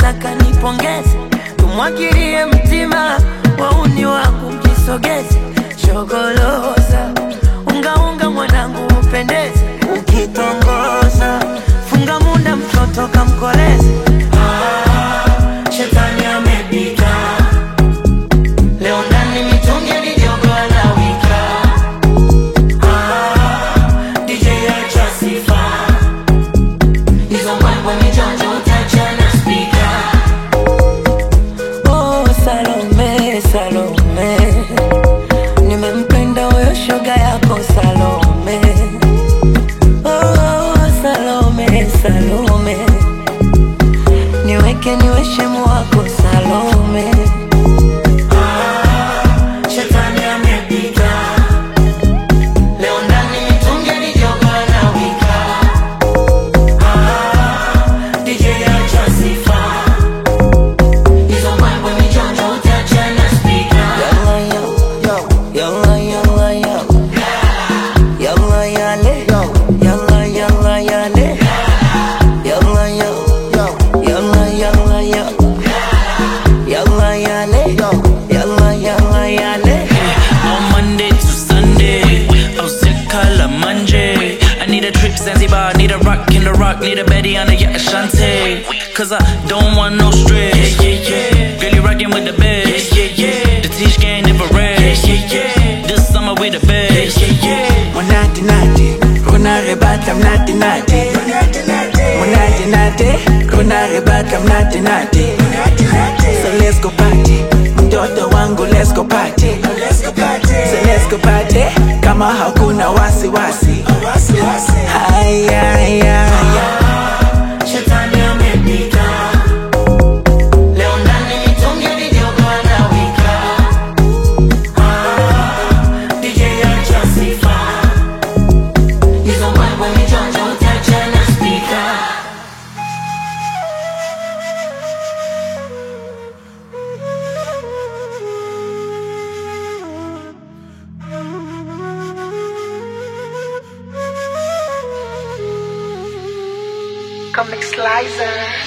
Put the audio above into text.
nataka nipongeze, tumwagilie mtima, wauni wangu mjisogeze. Shogoloza, unga mwanangu upendeze, ukitongoza, funga munda mtoto kamkoleze. Shetani amepita, leo ndani mitungi ni jogo anawika. DJ acha sifa, hizo mambo ni jonjo utachana speaker. Oh Salome, Salome, nimempenda huyo shoga yako Salome. Oh Salome, Salome, niweke niwe shemu wako Salome. Shetani amepita, leo ndani mitungi ni jogo anawika. DJ acha sifa, hizo mambo ni jonjo utachana speaker. Yalla yalla yalla, yalla yale, yalla yalla yale, yalla yalla, yalla yalla yalla, yalla yale, yalla yalla yale. On Monday to Sunday, oh sick color Monday. I need a trip Zanzibar, need a rock in the rock, need a Betty on the yacht Ashante. Cause I don't want no stress. Girl, you rockin' with the best. The Tish gang never rest. This summer we the best. Monate nate, kuna rebata mnate nate. Monate nate, kuna rebata mnate nate. So let's go party, mtoto wangu let's go party. So let's go party, kama hakuna wasi wasi. Haya haya haya. Shetani amepita, leo ndani mitungi ni jogo anawika. DJ acha sifa, hizo mambo ni jonjo utachana speaker. Comic Slicer.